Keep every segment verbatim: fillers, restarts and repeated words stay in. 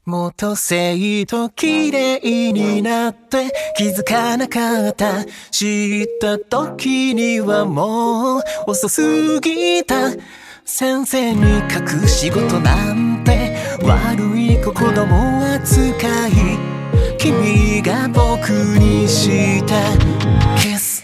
元生と綺麗になって気づかなかった。知った時にはもう遅すぎた。先生に隠し事なんて悪い子子供扱い。君が僕にしたキス。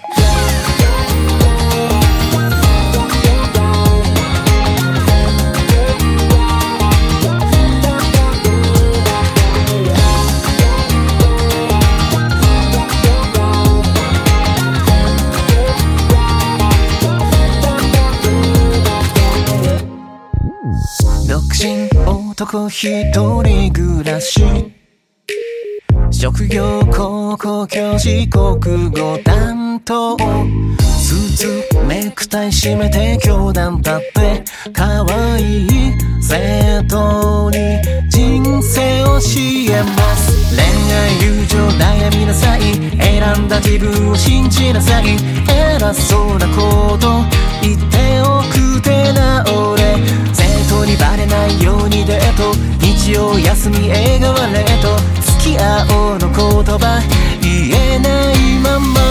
独身男一人暮らし。職業高校教師国語担当。スーツネクタイ締めて教壇立って可愛い生徒に人生を教えます。恋愛友情悩みなさい。選んだ自分を信じなさい。偉そうなこと言っておくてな俺。生徒にバレないようにデート。日曜休み映画はレート。付き合おうの言葉言えないまま。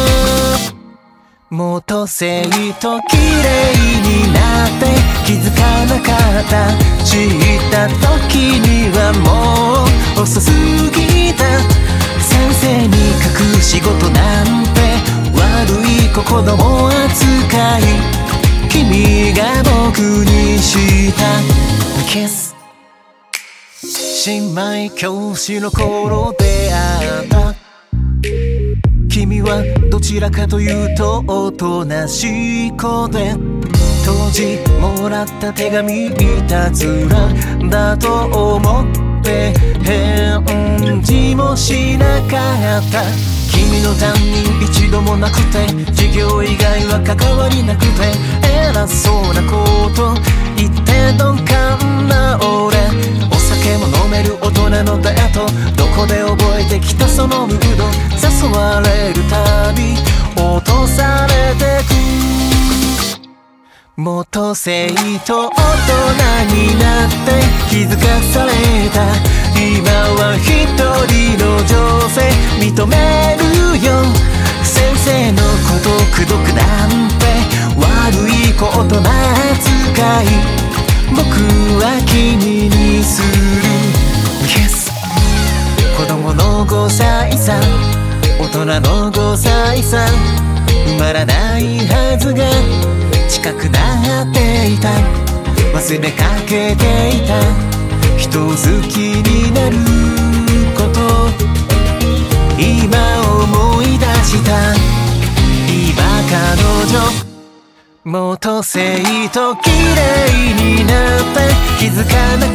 元生と綺麗になって気づかなかった。知った時にはもう遅すぎた。先生に隠し事なんて悪い子子供扱い。君が僕にしたキス。姉妹教師の頃出会った。君はどちらかというとおとなしい子で、当時もらった手紙いたずらだと思って返事もしなかった。君の担任一度もなくて、授業以外は関わりなくて、偉そうなこと言って鈍感な俺。お酒も飲める大人のデート。どこで覚えてきたそのムード。誘われるたび落とされてく。元生と大人になって気づかされた。今は一人の女性認めるよ。先生のことくどくなんて悪い子大人扱い。僕は君にする Yes。 子供のごさいさ、大人のごさいさ。埋まらないはずが近くなっていた。忘れかけていた人好きになること。今思い出した。今彼女元生と綺麗になって気づかな